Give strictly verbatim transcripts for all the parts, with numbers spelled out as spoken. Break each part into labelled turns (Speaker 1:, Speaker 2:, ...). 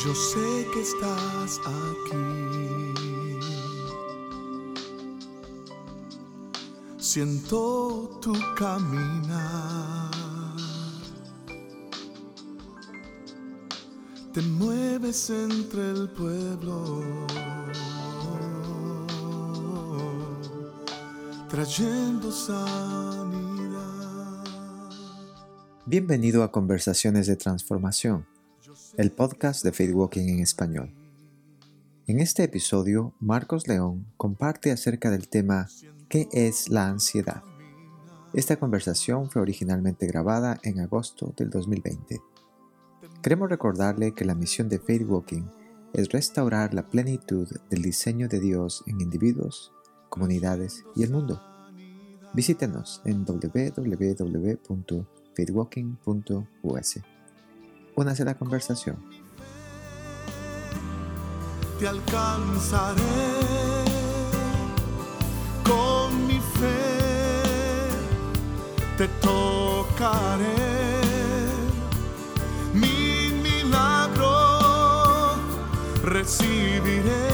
Speaker 1: Yo sé que estás aquí. Siento tu caminar. Te mueves entre el pueblo, trayendo sanidad.
Speaker 2: Bienvenido a Conversaciones de Transformación, el podcast de Faith Walking en español. En este episodio, Marcos León comparte acerca del tema ¿qué es la ansiedad? Esta conversación fue originalmente grabada en agosto del dos mil veinte. Queremos recordarle que la misión de Faith Walking es restaurar la plenitud del diseño de Dios en individuos, comunidades y el mundo. Visítenos en doble u doble u doble u punto faith walking punto u s. Únase a la conversación.
Speaker 1: Te alcanzaré con mi fe, te tocaré. Mi milagro recibiré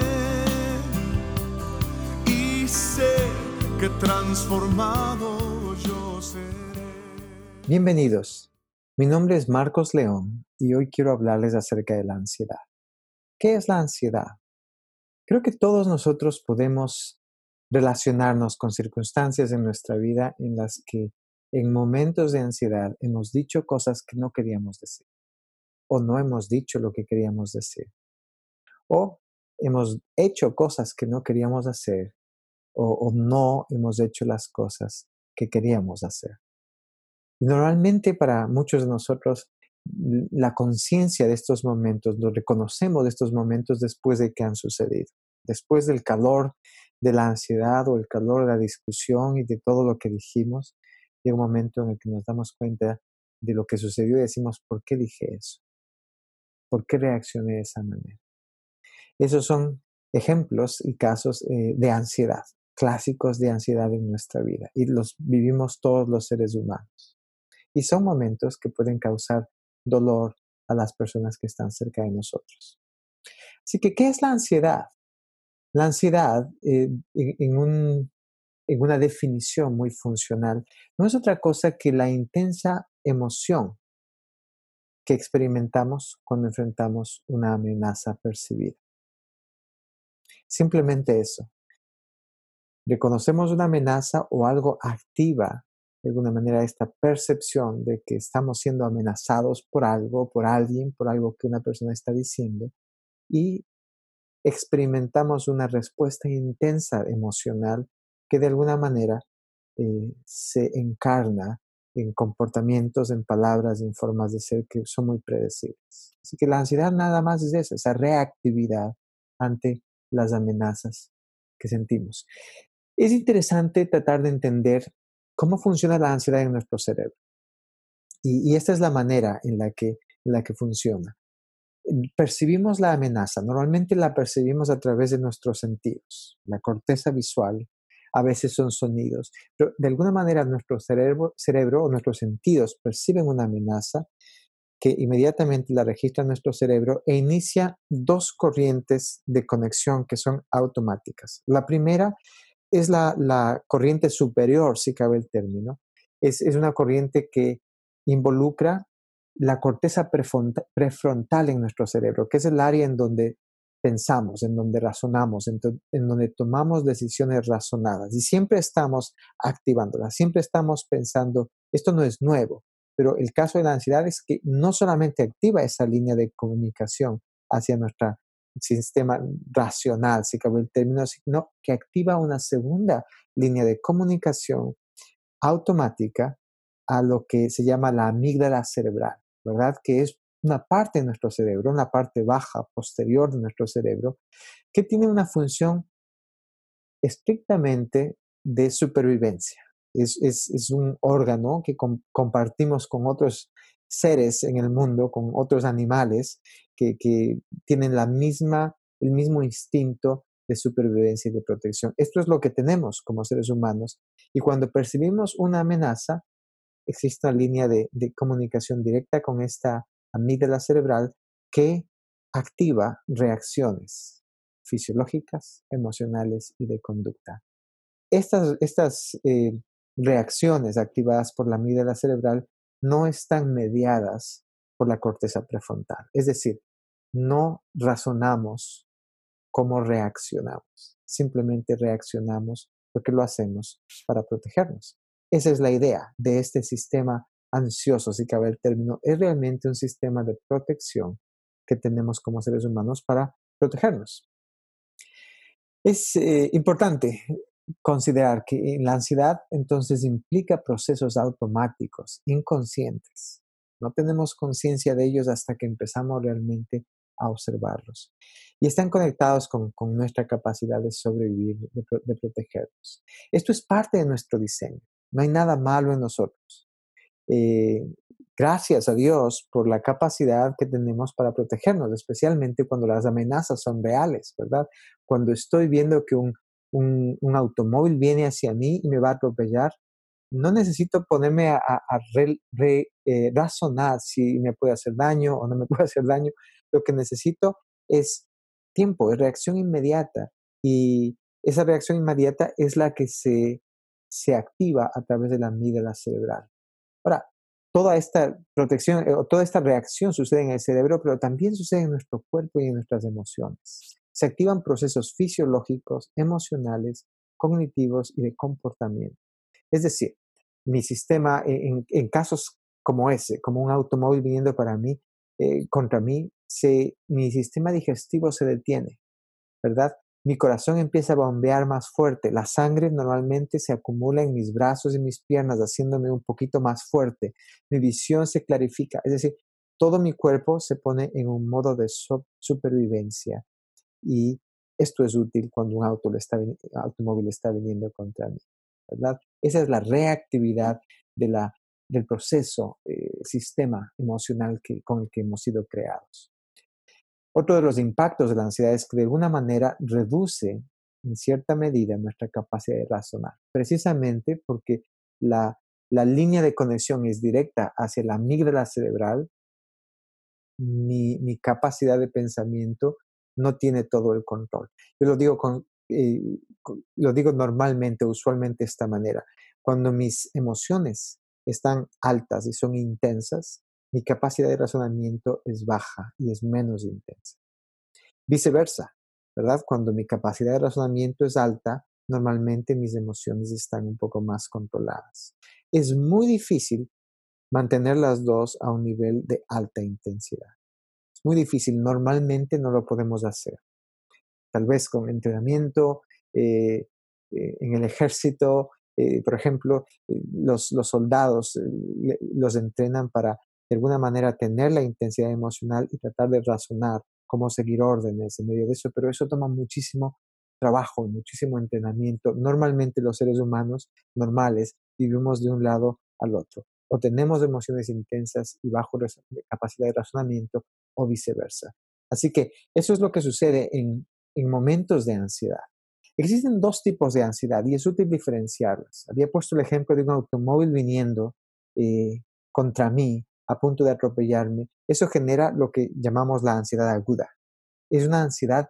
Speaker 1: y sé que transformado yo seré.
Speaker 2: Bienvenidos. Mi nombre es Marcos León y hoy quiero hablarles acerca de la ansiedad. ¿Qué es la ansiedad? Creo que todos nosotros podemos relacionarnos con circunstancias en nuestra vida en las que en momentos de ansiedad hemos dicho cosas que no queríamos decir, o no hemos dicho lo que queríamos decir, o hemos hecho cosas que no queríamos hacer, o, o no hemos hecho las cosas que queríamos hacer. Y normalmente para muchos de nosotros la conciencia de estos momentos, lo reconocemos de estos momentos después de que han sucedido, después del calor de la ansiedad o el calor de la discusión y de todo lo que dijimos. Llega un momento en el que nos damos cuenta de lo que sucedió y decimos, ¿por qué dije eso? ¿Por qué reaccioné de esa manera? Esos son ejemplos y casos eh, de ansiedad, clásicos de ansiedad en nuestra vida, y los vivimos todos los seres humanos. Y son momentos que pueden causar dolor a las personas que están cerca de nosotros. Así que, ¿qué es la ansiedad? La ansiedad, eh, en, en, un, en una definición muy funcional, no es otra cosa que la intensa emoción que experimentamos cuando enfrentamos una amenaza percibida. Simplemente eso. Reconocemos una amenaza o algo activa de alguna manera esta percepción de que estamos siendo amenazados por algo, por alguien, por algo que una persona está diciendo, y experimentamos una respuesta intensa emocional que de alguna manera eh, se encarna en comportamientos, en palabras y en formas de ser que son muy predecibles. Así que la ansiedad nada más es eso, esa reactividad ante las amenazas que sentimos. Es interesante tratar de entender cómo funciona la ansiedad en nuestro cerebro. Y, y esta es la manera en la, que, en la que funciona. Percibimos la amenaza, normalmente la percibimos a través de nuestros sentidos. La corteza visual, a veces son sonidos, pero de alguna manera nuestro cerebro, cerebro o nuestros sentidos perciben una amenaza que inmediatamente la registra en nuestro cerebro e inicia dos corrientes de conexión que son automáticas. La primera es la, la corriente superior, si cabe el término. Es, es una corriente que involucra la corteza prefrontal, prefrontal en nuestro cerebro, que es el área en donde pensamos, en donde razonamos, en, to, en donde tomamos decisiones razonadas. Y siempre estamos activándola, siempre estamos pensando, esto no es nuevo, pero el caso de la ansiedad es que no solamente activa esa línea de comunicación hacia nuestro sistema racional, si cabe el término, sino que activa una segunda línea de comunicación automática a lo que se llama la amígdala cerebral, ¿verdad? Que es una parte de nuestro cerebro, una parte baja, posterior de nuestro cerebro, que tiene una función estrictamente de supervivencia. Es, es, es un órgano que com- compartimos con otros seres en el mundo, con otros animales que, que tienen la misma, el mismo instinto de supervivencia y de protección. Esto es lo que tenemos como seres humanos. Y cuando percibimos una amenaza, existe una línea de, de comunicación directa con esta amígdala cerebral que activa reacciones fisiológicas, emocionales y de conducta. Estas, estas eh, reacciones activadas por la amígdala cerebral no están mediadas por la corteza prefrontal. Es decir, no razonamos cómo reaccionamos. Simplemente reaccionamos porque lo hacemos para protegernos. Esa es la idea de este sistema ansioso, si cabe el término. Es realmente un sistema de protección que tenemos como seres humanos para protegernos. Es eh, importante considerar que la ansiedad entonces implica procesos automáticos, inconscientes. No tenemos conciencia de ellos hasta que empezamos realmente a observarlos. Y están conectados con, con nuestra capacidad de sobrevivir, de, de protegernos. Esto es parte de nuestro diseño. No hay nada malo en nosotros. Eh, gracias a Dios por la capacidad que tenemos para protegernos, especialmente cuando las amenazas son reales, ¿verdad? Cuando estoy viendo que un, un, un automóvil viene hacia mí y me va a atropellar, no necesito ponerme a, a, a re, re, eh, razonar si me puede hacer daño o no me puede hacer daño. Lo que necesito es tiempo, es reacción inmediata. Y esa reacción inmediata es la que se, se activa a través de la amígdala cerebral. Ahora, toda esta protección o eh, toda esta reacción sucede en el cerebro, pero también sucede en nuestro cuerpo y en nuestras emociones. Se activan procesos fisiológicos, emocionales, cognitivos y de comportamiento. Es decir, mi sistema, en, en casos como ese, como un automóvil viniendo para mí, eh, contra mí, se, mi sistema digestivo se detiene, ¿verdad? Mi corazón empieza a bombear más fuerte, la sangre normalmente se acumula en mis brazos y mis piernas, haciéndome un poquito más fuerte, mi visión se clarifica, es decir, todo mi cuerpo se pone en un modo de so- supervivencia y esto es útil cuando un auto está, automóvil está viniendo contra mí, ¿verdad? Esa es la reactividad de la, del proceso, eh, sistema emocional que, con el que hemos sido creados. Otro de los impactos de la ansiedad es que de alguna manera reduce en cierta medida nuestra capacidad de razonar, precisamente porque la, la línea de conexión es directa hacia la amígdala cerebral. Mi, mi capacidad de pensamiento no tiene todo el control. Yo lo digo, con, eh, con, lo digo normalmente, usualmente de esta manera. Cuando mis emociones están altas y son intensas, mi capacidad de razonamiento es baja y es menos intensa. Viceversa, ¿verdad? Cuando mi capacidad de razonamiento es alta, normalmente mis emociones están un poco más controladas. Es muy difícil mantener las dos a un nivel de alta intensidad. Es muy difícil, normalmente no lo podemos hacer. Tal vez con entrenamiento, eh, eh, en el ejército, eh, por ejemplo, eh, los, los soldados eh, los entrenan para de alguna manera tener la intensidad emocional y tratar de razonar cómo seguir órdenes en medio de eso, pero eso toma muchísimo trabajo, muchísimo entrenamiento. Normalmente los seres humanos normales vivimos de un lado al otro. O tenemos emociones intensas y bajo capacidad de razonamiento o viceversa. Así que eso es lo que sucede en, en momentos de ansiedad. Existen dos tipos de ansiedad y es útil diferenciarlas. Había puesto el ejemplo de un automóvil viniendo eh, contra mí a punto de atropellarme. Eso genera lo que llamamos la ansiedad aguda. Es una ansiedad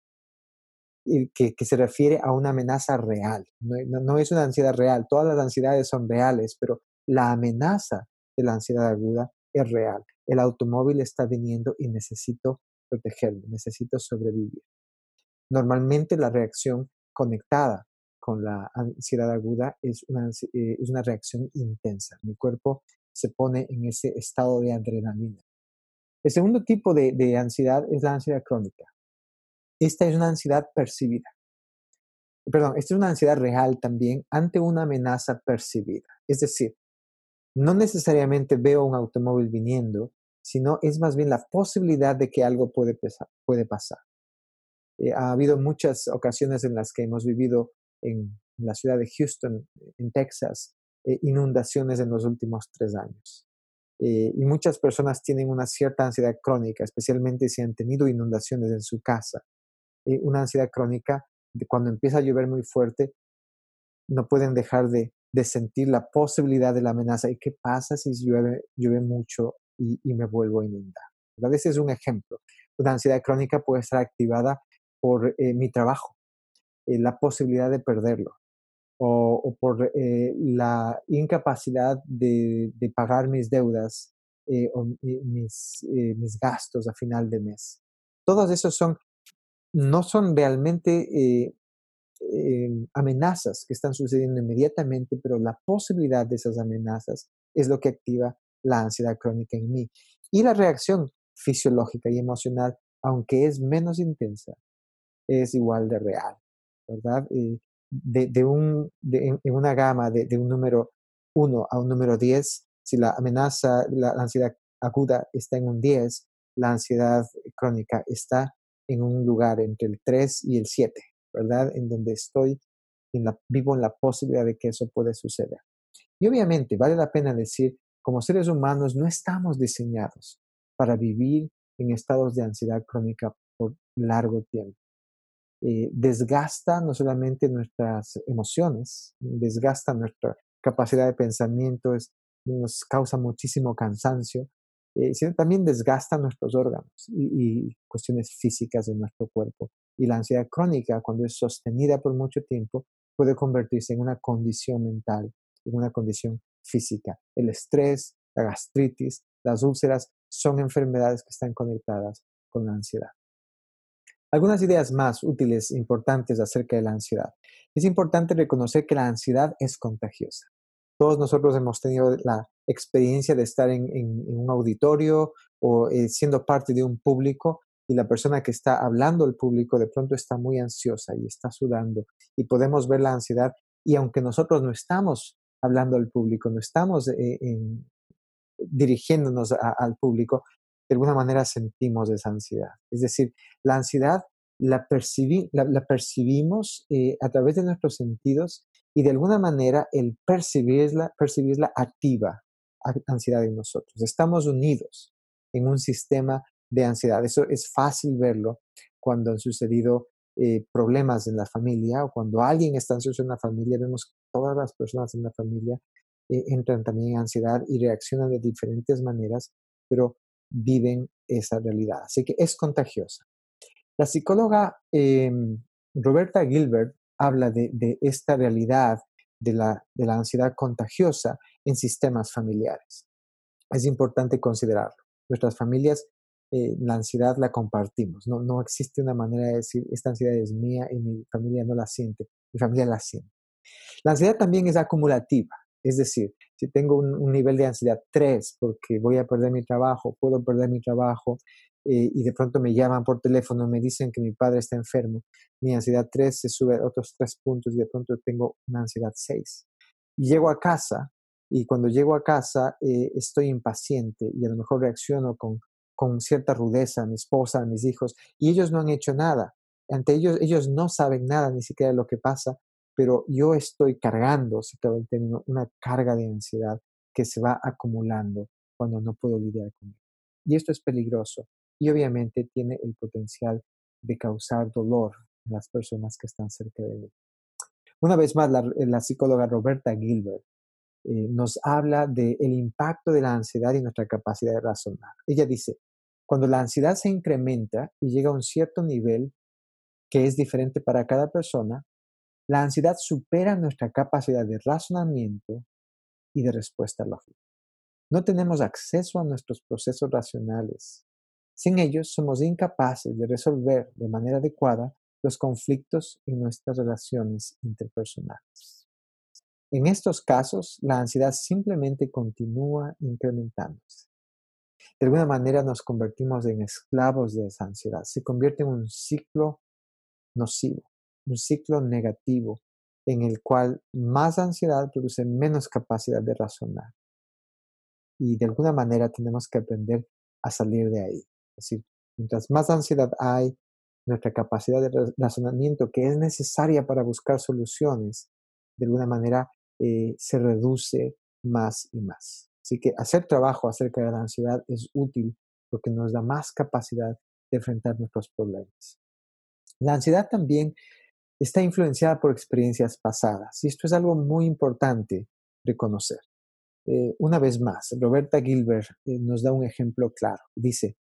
Speaker 2: que, que se refiere a una amenaza real. No, no, no es una ansiedad real. Todas las ansiedades son reales, pero la amenaza de la ansiedad aguda es real. El automóvil está viniendo y necesito protegerme, necesito sobrevivir. Normalmente la reacción conectada con la ansiedad aguda es una, eh, es una reacción intensa. Mi cuerpo se pone en ese estado de adrenalina. El segundo tipo de, de ansiedad es la ansiedad crónica. Esta es una ansiedad percibida. Perdón, esta es una ansiedad real también ante una amenaza percibida. Es decir, no necesariamente veo un automóvil viniendo, sino es más bien la posibilidad de que algo puede, pesar, puede pasar. Eh, ha habido muchas ocasiones en las que hemos vivido en la ciudad de Houston, en Texas, eh, inundaciones en los últimos tres años. Eh, y muchas personas tienen una cierta ansiedad crónica, especialmente si han tenido inundaciones en su casa. Eh, una ansiedad crónica de cuando empieza a llover muy fuerte, no pueden dejar de, de sentir la posibilidad de la amenaza. ¿Y qué pasa si llueve, llueve mucho y, y me vuelvo a inundar? A veces es un ejemplo. una ansiedad crónica puede estar activada por eh, mi trabajo, eh, la posibilidad de perderlo, o, o por eh, la incapacidad de, de, pagar mis deudas eh, o eh, mis, eh, mis gastos a final de mes. Todos esos son, no son realmente eh, eh, amenazas que están sucediendo inmediatamente, pero la posibilidad de esas amenazas es lo que activa la ansiedad crónica en mí. Y la reacción fisiológica y emocional, aunque es menos intensa, es igual de real, ¿verdad? Eh, de, de, un, de en, en, una gama de, de un número uno a un número diez, si la amenaza, la, la ansiedad aguda está en un diez, la ansiedad crónica está en un lugar entre el tres y el siete, ¿verdad? En donde estoy, en la, vivo en la posibilidad de que eso puede suceder. Y obviamente vale la pena decir, como seres humanos no estamos diseñados para vivir en estados de ansiedad crónica por largo tiempo. Eh, desgasta no solamente nuestras emociones, desgasta nuestra capacidad de pensamiento, es, nos causa muchísimo cansancio, eh, sino también desgasta nuestros órganos y, y cuestiones físicas de nuestro cuerpo. Y la ansiedad crónica, cuando es sostenida por mucho tiempo, puede convertirse en una condición mental, en una condición física. El estrés, la gastritis, las úlceras son enfermedades que están conectadas con la ansiedad. Algunas ideas más útiles e importantes acerca de la ansiedad. Es importante reconocer que la ansiedad es contagiosa. Todos nosotros hemos tenido la experiencia de estar en, en, en un auditorio o eh, siendo parte de un público y la persona que está hablando al público de pronto está muy ansiosa y está sudando y podemos ver la ansiedad y aunque nosotros no estamos hablando al público, no estamos eh, en, dirigiéndonos a, al público, de alguna manera sentimos esa ansiedad. Es decir, la ansiedad la, percibi, la, la percibimos eh, a través de nuestros sentidos y de alguna manera el percibirla, percibirla activa ansiedad en nosotros. Estamos unidos en un sistema de ansiedad. Eso es fácil verlo cuando han sucedido eh, problemas en la familia o cuando alguien está ansioso en la familia. Vemos que todas las personas en la familia eh, entran también en ansiedad y reaccionan de diferentes maneras, pero viven esa realidad. Así que es contagiosa. La psicóloga eh, Roberta Gilbert habla de, de esta realidad de la, de la ansiedad contagiosa en sistemas familiares. Es importante considerarlo. Nuestras familias, eh, la ansiedad la compartimos. No, no existe una manera de decir, esta ansiedad es mía y mi familia no la siente. Mi familia la siente. La ansiedad también es acumulativa. Es decir, si tengo un, un nivel de ansiedad tres porque voy a perder mi trabajo, puedo perder mi trabajo eh, y de pronto me llaman por teléfono, me dicen que mi padre está enfermo, mi ansiedad tres se sube a otros tres puntos y de pronto tengo una ansiedad seis. Y llego a casa y cuando llego a casa eh, estoy impaciente y a lo mejor reacciono con, con cierta rudeza a mi esposa, a mis hijos y ellos no han hecho nada. Ante ellos, ellos no saben nada ni siquiera de lo que pasa, pero yo estoy cargando, si cabe el término, una carga de ansiedad que se va acumulando cuando no puedo lidiar con ella. Y esto es peligroso y obviamente tiene el potencial de causar dolor en las personas que están cerca de mí. Una vez más, la, la psicóloga Roberta Gilbert eh, nos habla del impacto de la ansiedad y nuestra capacidad de razonar. Ella dice, cuando la ansiedad se incrementa y llega a un cierto nivel que es diferente para cada persona, la ansiedad supera nuestra capacidad de razonamiento y de respuesta lógica. No tenemos acceso a nuestros procesos racionales. Sin ellos, somos incapaces de resolver de manera adecuada los conflictos en nuestras relaciones interpersonales. En estos casos, la ansiedad simplemente continúa incrementándose. De alguna manera nos convertimos en esclavos de esa ansiedad. Se convierte en un ciclo nocivo, un ciclo negativo en el cual más ansiedad produce menos capacidad de razonar. Y de alguna manera tenemos que aprender a salir de ahí. Es decir, mientras más ansiedad hay, nuestra capacidad de razonamiento que es necesaria para buscar soluciones, de alguna manera eh, se reduce más y más. Así que hacer trabajo acerca de la ansiedad es útil porque nos da más capacidad de enfrentar nuestros problemas. La ansiedad también está influenciada por experiencias pasadas y esto es algo muy importante reconocer. Eh, una vez más, Roberta Gilbert eh, nos da un ejemplo claro. Dice,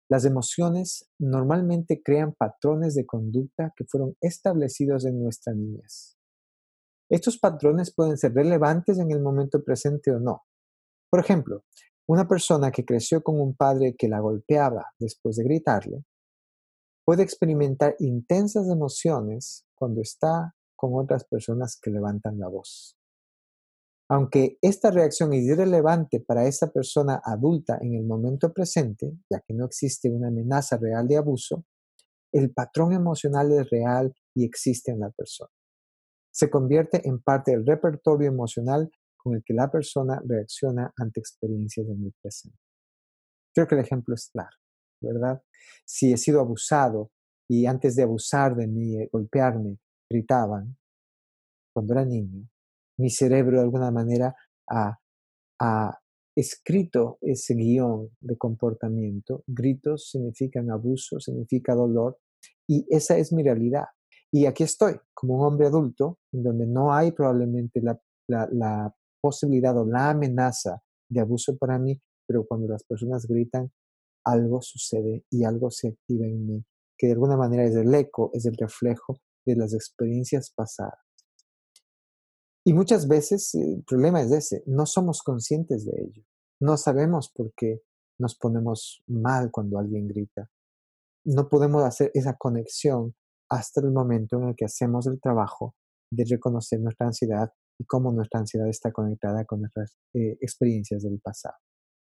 Speaker 2: Las emociones normalmente crean patrones de conducta que fueron establecidos en nuestra niñez. Estos patrones pueden ser relevantes en el momento presente o no. Por ejemplo, una persona que creció con un padre que la golpeaba después de gritarle puede experimentar intensas emociones cuando está con otras personas que levantan la voz. Aunque esta reacción es irrelevante para esa persona adulta en el momento presente, ya que no existe una amenaza real de abuso, el patrón emocional es real y existe en la persona. Se convierte en parte del repertorio emocional con el que la persona reacciona ante experiencias en el presente. Creo que el ejemplo es claro, ¿verdad? Si he sido abusado y antes de abusar de mí, eh, golpearme, gritaban, cuando era niño, mi cerebro de alguna manera ha, ha escrito ese guión de comportamiento. Gritos significan abuso, significa dolor, y esa es mi realidad. Y aquí estoy, como un hombre adulto, en donde no hay probablemente la, la, la posibilidad o la amenaza de abuso para mí, pero cuando las personas gritan, algo sucede y algo se activa en mí, que de alguna manera es el eco, es el reflejo de las experiencias pasadas. Y muchas veces eh, el problema es ese, no somos conscientes de ello. No sabemos por qué nos ponemos mal cuando alguien grita. No podemos hacer esa conexión hasta el momento en el que hacemos el trabajo de reconocer nuestra ansiedad y cómo nuestra ansiedad está conectada con nuestras eh, experiencias del pasado.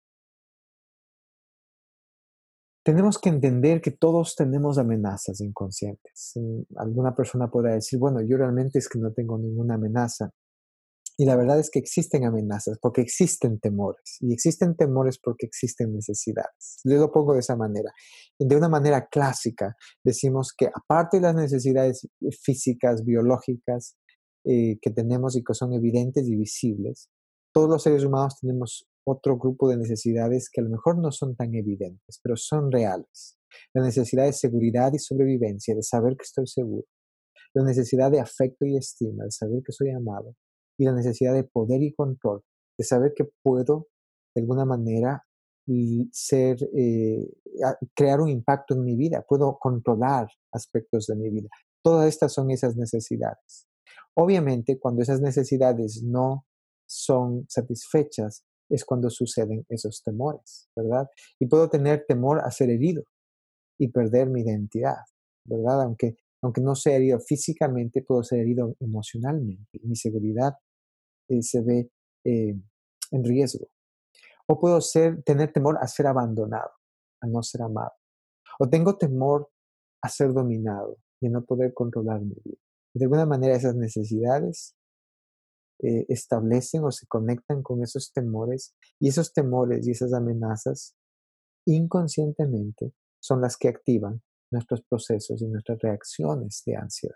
Speaker 2: Tenemos que entender que todos tenemos amenazas inconscientes. Mm, Alguna persona podrá decir, bueno, yo realmente es que no tengo ninguna amenaza. Y la verdad es que existen amenazas porque existen temores. Y existen temores porque existen necesidades. Yo lo pongo de esa manera. De una manera clásica, decimos que aparte de las necesidades físicas, biológicas eh, que tenemos y que son evidentes y visibles, todos los seres humanos tenemos otro grupo de necesidades que a lo mejor no son tan evidentes, pero son reales. La necesidad de seguridad y sobrevivencia, de saber que estoy seguro. La necesidad de afecto y estima, de saber que soy amado. Y la necesidad de poder y control, de saber que puedo, de alguna manera, y ser, eh, a- crear un impacto en mi vida, puedo controlar aspectos de mi vida. Todas estas son esas necesidades. Obviamente, cuando esas necesidades no son satisfechas, es cuando suceden esos temores, ¿verdad? Y puedo tener temor a ser herido y perder mi identidad, ¿verdad? Aunque, aunque no sea herido físicamente, puedo ser herido emocionalmente. Mi seguridad eh, se ve eh, en riesgo. O puedo ser, tener temor a ser abandonado, a no ser amado. O tengo temor a ser dominado y a no poder controlar mi vida. De alguna manera esas necesidades eh, establecen o se conectan con esos temores y esos temores y esas amenazas inconscientemente son las que activan nuestros procesos y nuestras reacciones de ansiedad.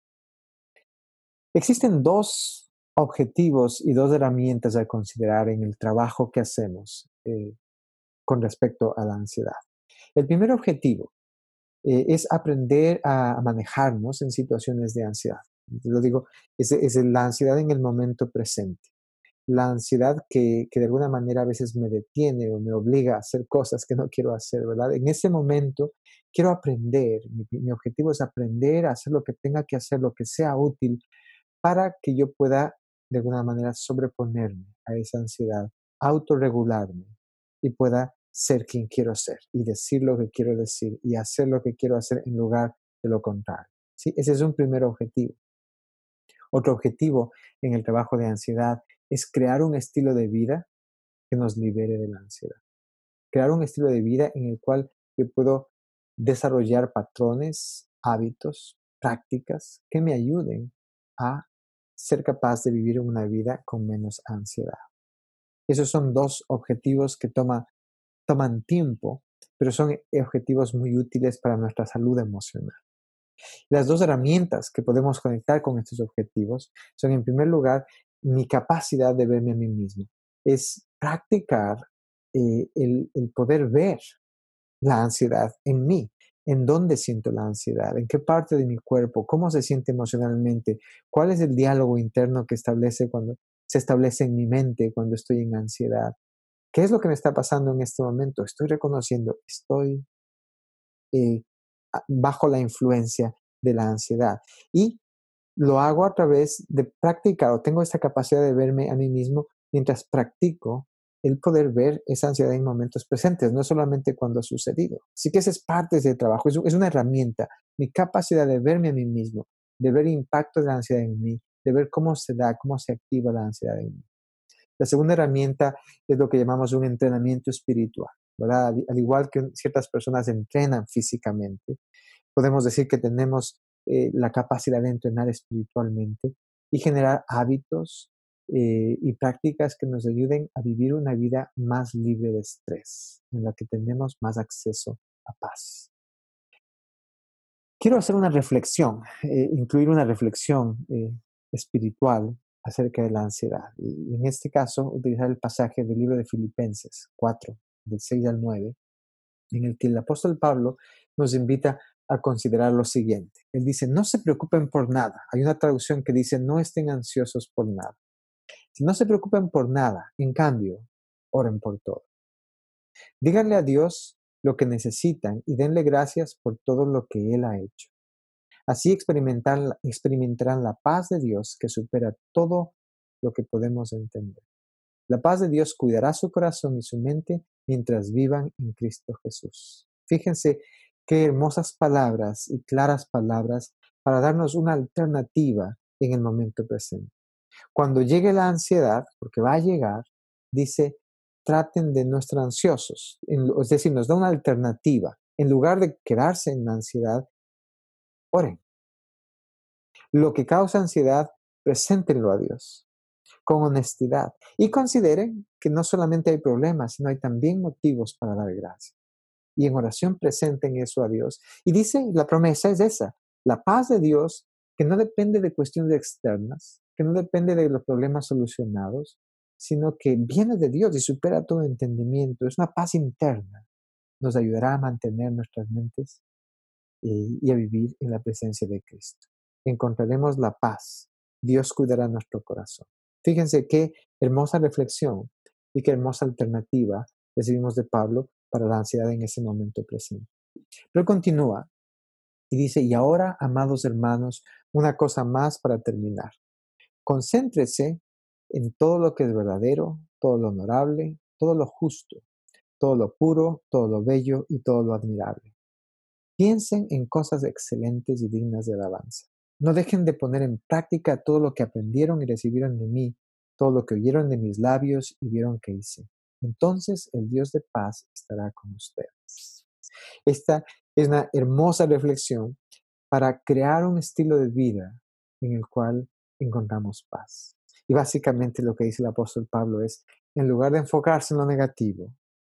Speaker 2: Existen dos objetivos y dos herramientas a considerar en el trabajo que hacemos eh, con respecto a la ansiedad. El primer objetivo eh, es aprender a manejarnos en situaciones de ansiedad. Lo digo, es, es la ansiedad en el momento presente. La ansiedad que, que de alguna manera a veces me detiene o me obliga a hacer cosas que no quiero hacer, ¿verdad? En ese momento quiero aprender, mi, mi objetivo es aprender a hacer lo que tenga que hacer, lo que sea útil para que yo pueda de alguna manera sobreponerme a esa ansiedad, autorregularme y pueda ser quien quiero ser y decir lo que quiero decir y hacer lo que quiero hacer en lugar de lo contrario. ¿Sí? Ese es un primer objetivo. Otro objetivo en el trabajo de ansiedad es crear un estilo de vida que nos libere de la ansiedad. Crear un estilo de vida en el cual yo puedo desarrollar patrones, hábitos, prácticas que me ayuden a ser capaz de vivir una vida con menos ansiedad. Esos son dos objetivos que toma, toman tiempo, pero son objetivos muy útiles para nuestra salud emocional. Las dos herramientas que podemos conectar con estos objetivos son, en primer lugar, mi capacidad de verme a mí mismo. Es practicar eh, el, el poder ver la ansiedad en mí, en dónde siento la ansiedad, en qué parte de mi cuerpo, cómo se siente emocionalmente, cuál es el diálogo interno que establece cuando se establece en mi mente cuando estoy en ansiedad. ¿Qué es lo que me está pasando en este momento? Estoy reconociendo, estoy eh, bajo la influencia de la ansiedad. Y lo hago a través de practicar, o tengo esta capacidad de verme a mí mismo mientras practico el poder ver esa ansiedad en momentos presentes, no solamente cuando ha sucedido. Así que esa es parte del trabajo, es, es una herramienta, mi capacidad de verme a mí mismo, de ver el impacto de la ansiedad en mí, de ver cómo se da, cómo se activa la ansiedad en mí. La segunda herramienta es lo que llamamos un entrenamiento espiritual, ¿verdad? Al, al igual que ciertas personas entrenan físicamente, podemos decir que tenemos eh, la capacidad de entrenar espiritualmente y generar hábitos eh, y prácticas que nos ayuden a vivir una vida más libre de estrés, en la que tenemos más acceso a paz. Quiero hacer una reflexión, eh, incluir una reflexión eh, espiritual acerca de la ansiedad. Y en este caso, utilizar el pasaje del libro de Filipenses cuatro, del seis al nueve, en el que el apóstol Pablo nos invita a considerar lo siguiente. Él dice, no se preocupen por nada. Hay una traducción que dice, no estén ansiosos por nada. Si no se preocupen por nada, en cambio, oren por todo. Díganle a Dios lo que necesitan y denle gracias por todo lo que Él ha hecho. Así experimentarán, experimentarán la paz de Dios que supera todo lo que podemos entender. La paz de Dios cuidará su corazón y su mente mientras vivan en Cristo Jesús. Fíjense qué hermosas palabras y claras palabras para darnos una alternativa en el momento presente. Cuando llegue la ansiedad, porque va a llegar, dice, traten de no estar ansiosos. Es decir, nos da una alternativa. En lugar de quedarse en la ansiedad, oren. Lo que causa ansiedad, preséntenlo a Dios con honestidad y consideren que no solamente hay problemas, sino hay también motivos para dar gracias. Y en oración presenten eso a Dios. Y dice, la promesa es esa, la paz de Dios que no depende de cuestiones externas, que no depende de los problemas solucionados, sino que viene de Dios y supera todo entendimiento. Es una paz interna. Nos ayudará a mantener nuestras mentes y, y a vivir en la presencia de Cristo. Encontraremos la paz. Dios cuidará nuestro corazón. Fíjense qué hermosa reflexión y qué hermosa alternativa recibimos de Pablo para la ansiedad en ese momento presente. Pero continúa y dice, y ahora, amados hermanos, una cosa más para terminar. Concéntrese en todo lo que es verdadero, todo lo honorable, todo lo justo, todo lo puro, todo lo bello y todo lo admirable. Piensen en cosas excelentes y dignas de alabanza. No dejen de poner en práctica todo lo que aprendieron y recibieron de mí, todo lo que oyeron de mis labios y vieron que hice. Entonces el Dios de paz estará con ustedes. Esta es una hermosa reflexión para crear un estilo de vida en el cual encontramos paz. Y básicamente lo que dice el apóstol Pablo es, en lugar de enfocarse en lo negativo,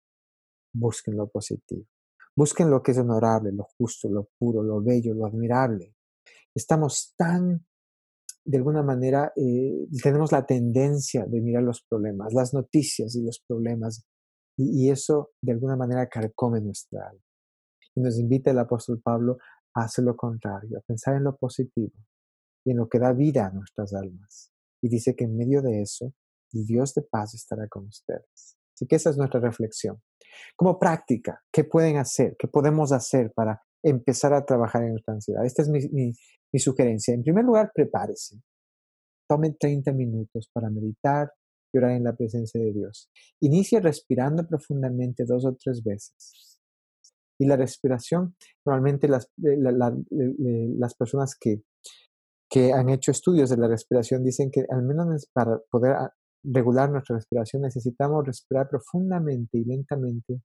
Speaker 2: busquen lo positivo. Busquen lo que es honorable, lo justo, lo puro, lo bello, lo admirable. Estamos tan, de alguna manera, eh, tenemos la tendencia de mirar los problemas, las noticias y los problemas, y, y eso de alguna manera carcome nuestra alma. Y nos invita el apóstol Pablo a hacer lo contrario, a pensar en lo positivo y en lo que da vida a nuestras almas. Y dice que en medio de eso, el Dios de paz estará con ustedes. Así que esa es nuestra reflexión. Como práctica, ¿qué pueden hacer? ¿Qué podemos hacer para empezar a trabajar en nuestra ansiedad? Esta es mi, mi, mi sugerencia. En primer lugar, prepárese. Tome treinta minutos para meditar y orar en la presencia de Dios. Inicie respirando profundamente dos o tres veces. Y la respiración, normalmente las, la, la, la, las personas que, que han hecho estudios de la respiración dicen que al menos para poder regular nuestra respiración necesitamos respirar profundamente y lentamente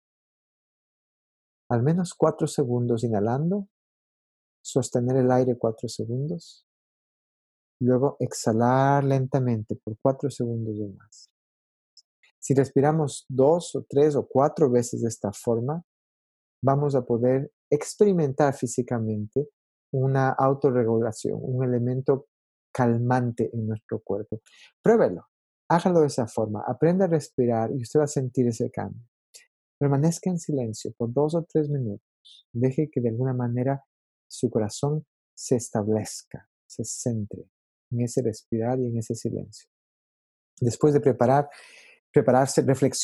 Speaker 2: al menos cuatro segundos inhalando, sostener el aire cuatro segundos, luego exhalar lentamente por cuatro segundos o más. Si respiramos dos o tres o cuatro veces de esta forma, vamos a poder experimentar físicamente una autorregulación, un elemento calmante en nuestro cuerpo. Pruébelo, hágalo de esa forma, aprenda a respirar y usted va a sentir ese cambio. Permanezca en silencio por dos o tres minutos. Deje que de alguna manera su corazón se establezca, se centre en ese respirar y en ese silencio. Después de preparar, prepararse, reflexione.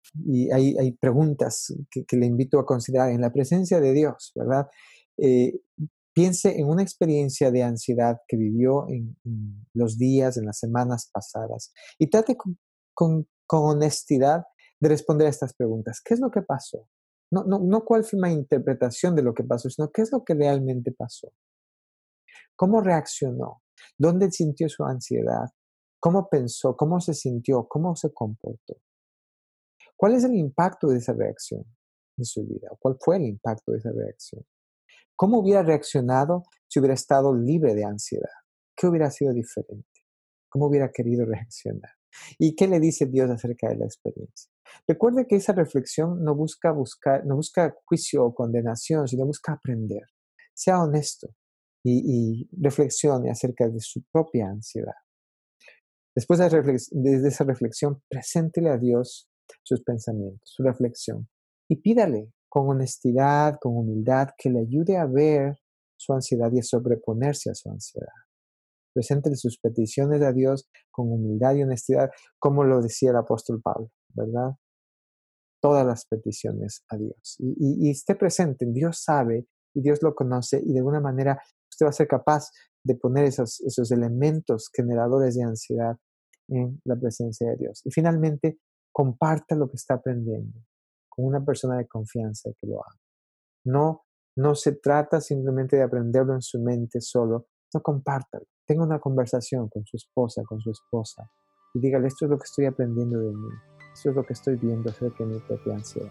Speaker 2: y hay, hay preguntas que, que le invito a considerar en la presencia de Dios, ¿verdad? Eh, piense en una experiencia de ansiedad que vivió en, en los días, en las semanas pasadas, y trate con, con, con honestidad de responder a estas preguntas. ¿Qué es lo que pasó? No, no, no cuál fue una interpretación de lo que pasó, sino qué es lo que realmente pasó. ¿Cómo reaccionó? ¿Dónde sintió su ansiedad? ¿Cómo pensó? ¿Cómo se sintió? ¿Cómo se comportó? ¿Cuál es el impacto de esa reacción en su vida? ¿Cuál fue el impacto de esa reacción? ¿Cómo hubiera reaccionado si hubiera estado libre de ansiedad? ¿Qué hubiera sido diferente? ¿Cómo hubiera querido reaccionar? ¿Y qué le dice Dios acerca de la experiencia? Recuerde que esa reflexión no busca, buscar, no busca juicio o condenación, sino busca aprender. Sea honesto y, y reflexione acerca de su propia ansiedad. Después de, reflex- de esa reflexión, preséntele a Dios sus pensamientos, su reflexión, y pídale con honestidad, con humildad, que le ayude a ver su ansiedad y a sobreponerse a su ansiedad. Preséntele sus peticiones a Dios con humildad y honestidad, como lo decía el apóstol Pablo, ¿verdad? Todas las peticiones a Dios. Y, y, y esté presente, Dios sabe y Dios lo conoce, y de alguna manera usted va a ser capaz de poner esos, esos elementos generadores de ansiedad en la presencia de Dios. Y finalmente, comparta lo que está aprendiendo con una persona de confianza que lo haga. No, no se trata simplemente de aprenderlo en su mente solo, no, compártalo. Tenga una conversación con su esposa, con su esposa, y dígale, esto es lo que estoy aprendiendo de mí, esto es lo que estoy viendo acerca de mi propia ansiedad.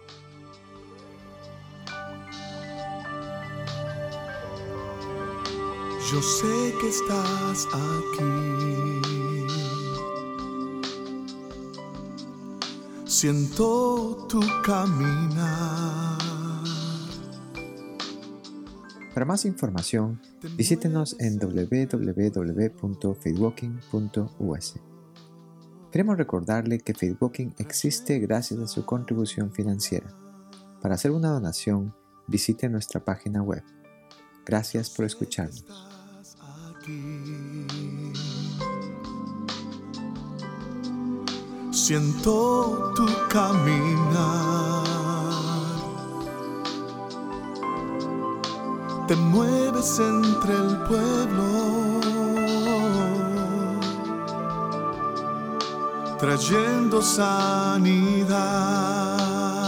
Speaker 1: Yo sé que estás aquí. Siento tu caminar.
Speaker 3: Para más información, visítenos en doble u doble u doble u punto faithwalking punto u s. Queremos recordarle que Faithwalking existe gracias a su contribución financiera. Para hacer una donación, visite nuestra página web. Gracias por escucharnos.
Speaker 1: Siento tu caminar. Te mueves entre el pueblo, trayendo sanidad.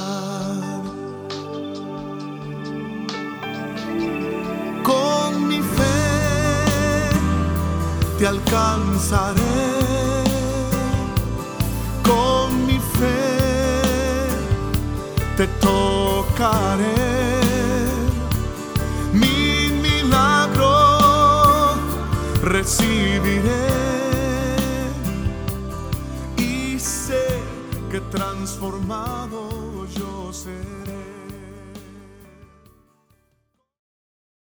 Speaker 1: Con mi fe te alcanzaré. Con mi fe te tocaré. Mi milagro recibiré. Y sé que transformado yo seré.